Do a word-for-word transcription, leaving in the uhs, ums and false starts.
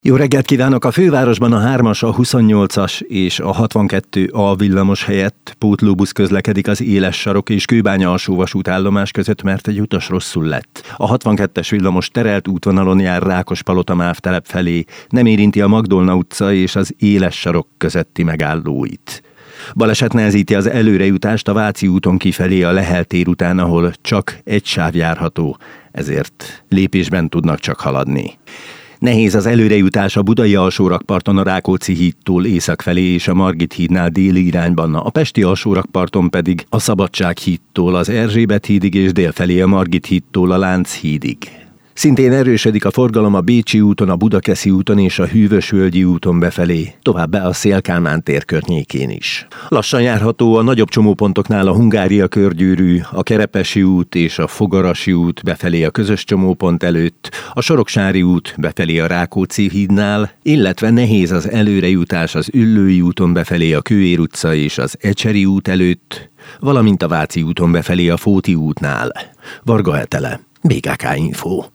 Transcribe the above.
Jó reggelt kívánok! A fővárosban a hármas, a huszonnyolcas és a hatvankettő A villamos helyett pótlóbusz közlekedik az Éles sarok és Kőbánya alsó vasútállomás között, mert egy utas rosszul lett. A hatvankettes villamos terelt útvonalon jár Rákospalota MÁV telep felé, nem érinti a Magdolna utca és az Éles sarok közötti megállóit. Baleset nehezíti az előrejutást a Váci úton kifelé a Lehel tér után, ahol csak egy sáv járható, ezért lépésben tudnak csak haladni. Nehéz az előrejutás a budai alsórakparton a Rákóczi hídtól észak felé és a Margit hídnál déli irányban, a pesti alsórakparton pedig a Szabadság hídtól az Erzsébet hídig és délfelé a Margit hídtól a Lánchídig. Szintén erősödik a forgalom a Bécsi úton, a Budakeszi úton és a Hűvösvölgyi úton befelé, továbbá a Széll-Kálmán tér környékén is. Lassan járható a nagyobb csomópontoknál a Hungária körgyűrű, a Kerepesi út és a Fogarasi út befelé a közös csomópont előtt, a Soroksári út befelé a Rákóczi hídnál, illetve nehéz az előrejutás az Üllői úton befelé a Kőér utca és az Ecseri út előtt, valamint a Váci úton befelé a Fóti útnál. Varga Hetele, bé ká ká Info.